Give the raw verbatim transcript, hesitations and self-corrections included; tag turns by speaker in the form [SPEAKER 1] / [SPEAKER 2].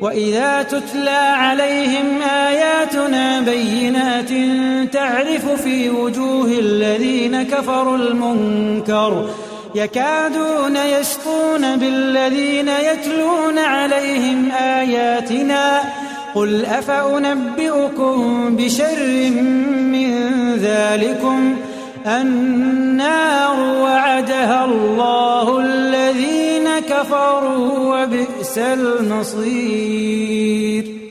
[SPEAKER 1] وإذا تتلى عليهم آياتنا بينات تعرف في وجوه الذين كفروا المنكر يكادون يسطون بالذين يتلون عليهم آياتنا قل أفأنبئكم بشر من ذلكم النار وعدها الله الذين كفروا وبئس المصير.